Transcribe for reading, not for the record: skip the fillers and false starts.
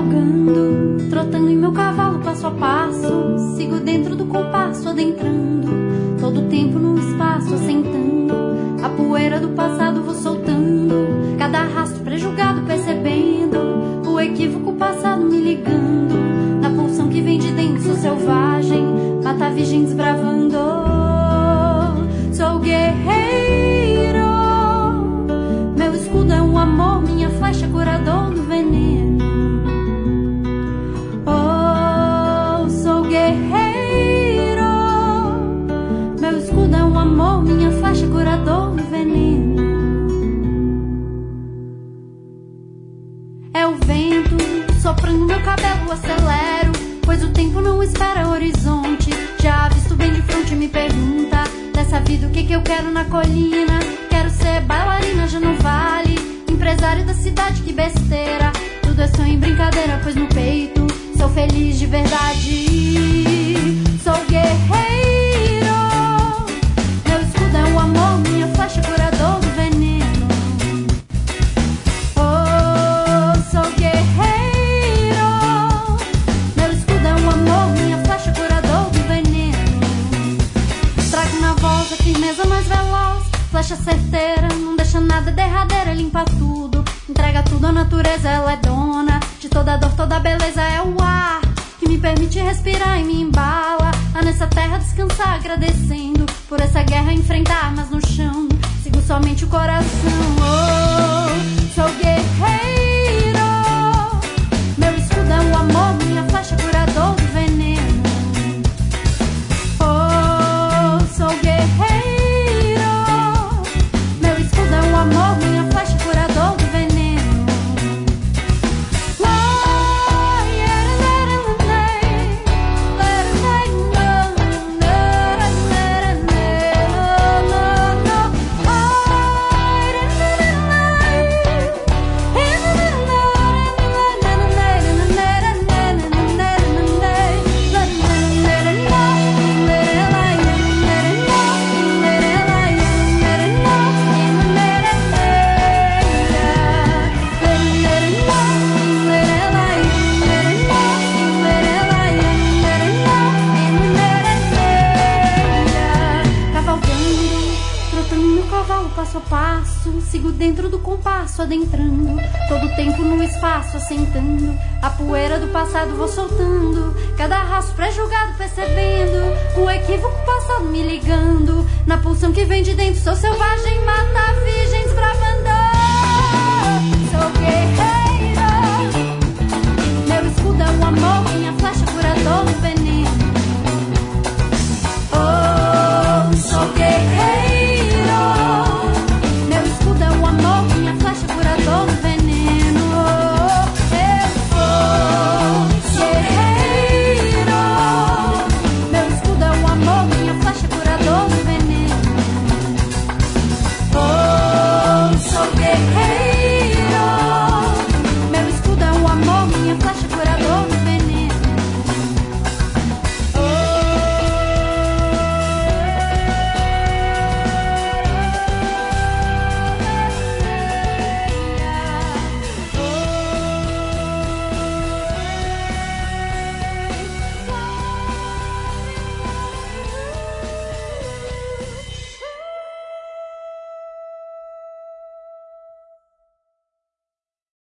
Cavalgando, trotando em meu cavalo passo a passo, sigo dentro do compasso adentrando, todo tempo no espaço assentando, a poeira do passado vou soltando, cada rastro prejulgado percebendo, o equívoco passado me ligando, na pulsão que vem de dentro sou selvagem, mata virgem desbravando, sou guerreiro, meu escudo é um amor, minha flecha curador do veneno. Amor, minha flecha curador do veneno. É o vento soprando meu cabelo, acelero, pois o tempo não espera horizonte. Já visto bem de frente, me pergunta dessa vida o que eu quero na colina. Quero ser bailarina, já não vale, empresário da cidade, que besteira. Tudo é sonho e brincadeira, pois no peito sou feliz de verdade. Sou guerreiro, o amor, minha flecha curador do veneno. Oh, sou guerreiro, meu escudo é um amor, minha flecha curador do veneno. Trago na voz a firmeza mais veloz, flecha certeira, não deixa nada derradeira, limpa tudo, entrega tudo à natureza, ela é dona de toda dor, toda beleza, é o ar que me permite respirar e me embala a nessa terra descansar, agradecendo por essa guerra enfrentar, mas no chão sigo somente o coração. Oh, sou guerreiro, meu escudo é o amor, minha flecha curador do veneno. Oh, sou guerreiro, meu escudo é o amor, minha flecha curador do veneno. Passo a passo, sigo dentro do compasso adentrando, todo tempo no espaço assentando, a poeira do passado vou soltando, cada rastro prejulgado percebendo, o equívoco passado me ligando, na pulsão que vem de dentro sou selvagem, mata a vida.